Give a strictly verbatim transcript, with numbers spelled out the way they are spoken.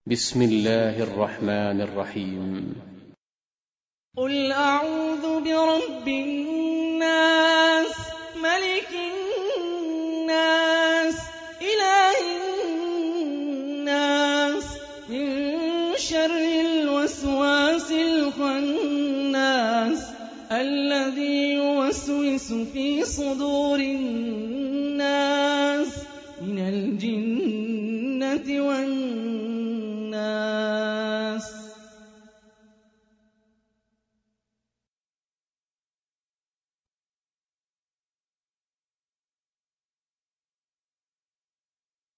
بسم الله الرحمن الرحيم. قل أعوذ برب الناس ملك الناس إله الناس من شر الوسواس الخناس الذي يوسوس في صدور الناس من الجنة والناس.